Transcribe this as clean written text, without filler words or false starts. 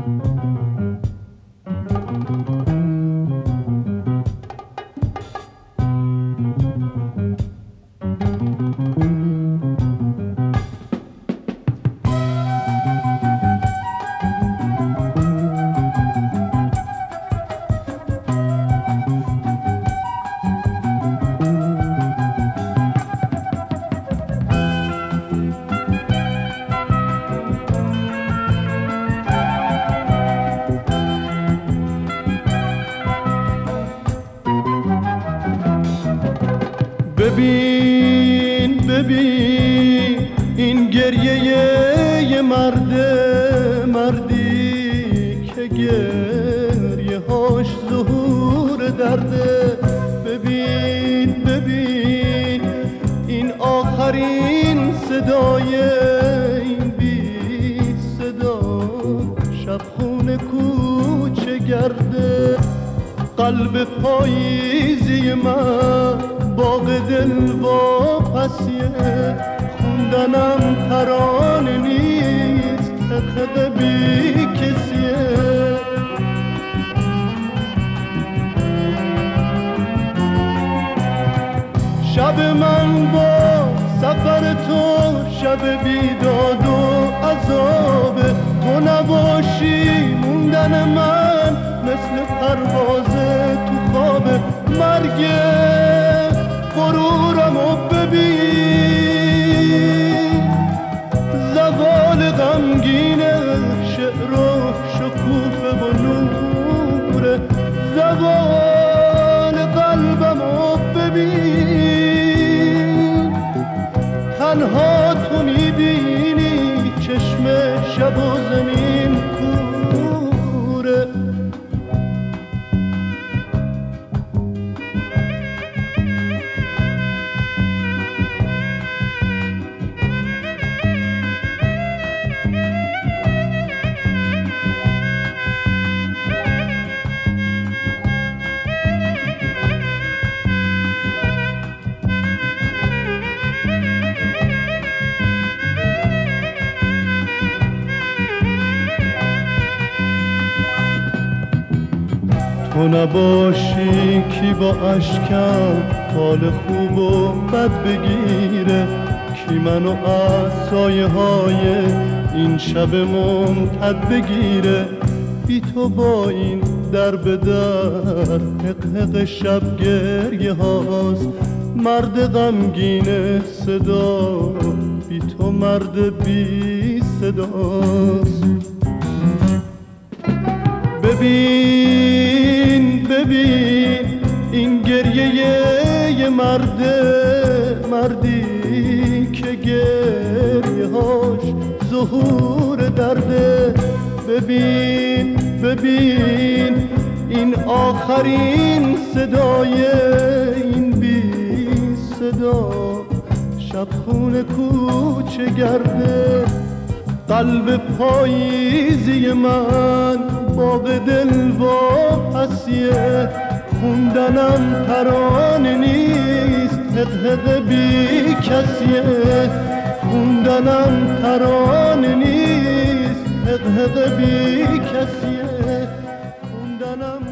ببین ببین این گریه یه مردی که گریه هاش ظهور درده. ببین ببین این آخرین صدای این بی صدا شبخون کوچه گرده. قلب پاییزی من باغ دل واپسیه، خوندنم ترانه نیست حقیقه بی کسیه. شب من با سفر تو شب بیداد و عذابه، تو نباشی موندن من مثل پرواز تو خوابه. مرگ غرورمو ببین، زوال غمگین شعر و شکوفه و نوره. زوال قلبمو ببین، تنها تو میبینی چشم شب و زمین کوره. تو نباشی کی با اشکم حال خوب و بد بگیره، کی منو از سایه های این شب ممتد بگیره. بی تو با این در به در حق شب گریه هاست، مرد غمگین صدا بی تو مرد بی صداست. ببین ببین این گریه یه مردی که گریه هاش ظهور درده. ببین ببین این آخرین صدای این بی صدا شبخون کوچه گرده. قلب پاییزی من باغ دل واپسیه، خوندنم ترانه نیست حقیقه بی کسیه. خوندنم ترانه نیست حقیقه بی کسیه. خوندنم